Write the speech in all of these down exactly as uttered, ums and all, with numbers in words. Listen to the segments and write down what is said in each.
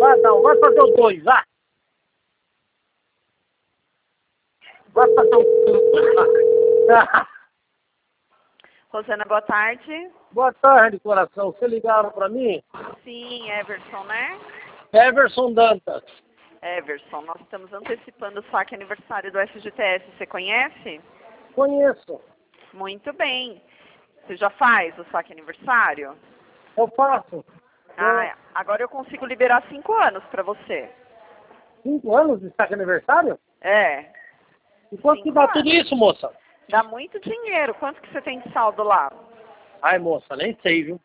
vai não, vai fazer os dois, vai. Vai fazer os dois, vai. Rosana, boa tarde. Boa tarde, coração. Você ligaram pra mim? Sim, Everson, né? Everson Dantas. Everson, nós estamos antecipando o saque aniversário do F G T S. Você conhece? Conheço. Muito bem. Você já faz o saque aniversário? Eu faço. Ah, Eu... agora eu consigo liberar cinco anos para você. Cinco anos de saque aniversário? É. E quanto que dá anos. tudo isso, moça? Dá muito dinheiro. Quanto que você tem de saldo lá? Ai, moça, nem sei, viu?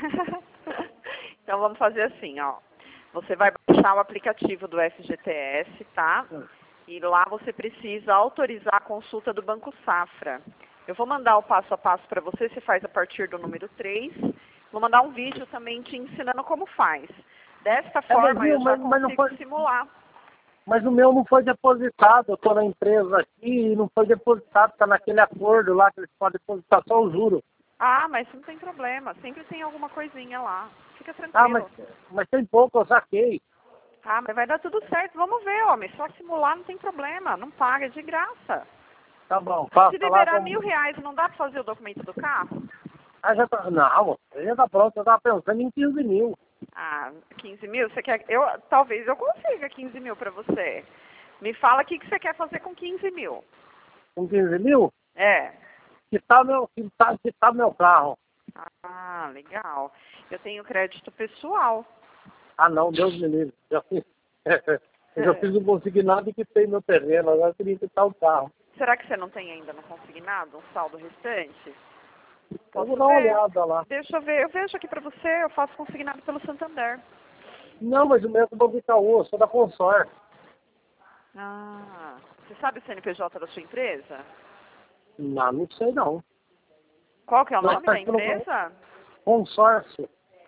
Então vamos fazer assim, ó. Você vai baixar o aplicativo do F G T S, tá? Hum. E lá você precisa autorizar a consulta do Banco Safra. Eu vou mandar o passo a passo para você, você faz a partir do número três. Vou mandar um vídeo também te ensinando como faz. Desta forma mas, eu já mas, mas não consigo foi... simular. Mas o meu não foi depositado. Eu tô na empresa aqui e não foi depositado. Tá naquele acordo lá que eles podem depositar só o juro. Ah, mas não tem problema. Sempre tem alguma coisinha lá. Fica tranquilo. Ah, mas, mas tem pouco, eu saquei. Ah, mas vai dar tudo certo. Vamos ver, homem. Só simular não tem problema. Não paga, é de graça. Tá bom, Se passa lá liberar como... mil reais, não dá para fazer o documento do carro? Ah, já tá... Não, já tá pronto. Eu tava pensando em quinze mil. Ah, quinze mil? Você quer... Eu, talvez eu consiga quinze mil para você. Me fala o que, que você quer fazer com quinze mil. Com quinze mil? É. Que tá meu, que tá, que tá meu carro. Ah, legal. Eu tenho crédito pessoal. Ah, não, Deus me livre. Já fiz, eu já fiz um consignado e quitei meu terreno. Agora eu queria quitar o carro. Será que você não tem ainda no consignado um saldo restante? Eu Posso vou dar uma ver? olhada lá. Deixa eu ver. Eu vejo aqui para você. Eu faço consignado pelo Santander. Não, mas o meu é do Banco Itaú, eu sou da consórcio. Ah, você sabe o C N P J da sua empresa? Não, não sei não. Qual que é o Mas nome tá da pelo empresa? consórcio.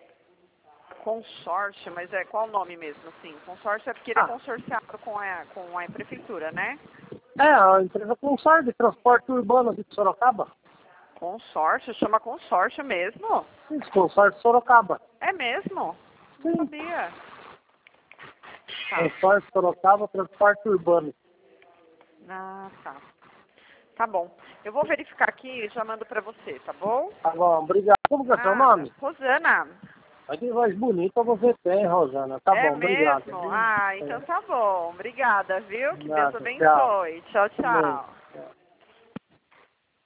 Consórcio, mas é qual o nome mesmo, assim? Consórcio é porque ele é Ah. consorciado com a, com a prefeitura, né? É, a empresa consórcio de transporte urbano aqui de Sorocaba. Consórcio, chama consórcio mesmo? Isso, consórcio de Sorocaba. É mesmo? Não Sim. sabia. Tá. Consórcio de Sorocaba, transporte urbano. Ah, tá. Tá bom. Eu vou verificar aqui e já mando pra você, tá bom? Tá bom, obrigado. Como que é seu Nada. nome? Rosana. Mas que voz bonita você tem, Rosana. Tá É bom, obrigado. mesmo? Ah, então tá bom. Obrigada, viu? Que Deus Nada, tchau. abençoe. Tchau, Amém. tchau.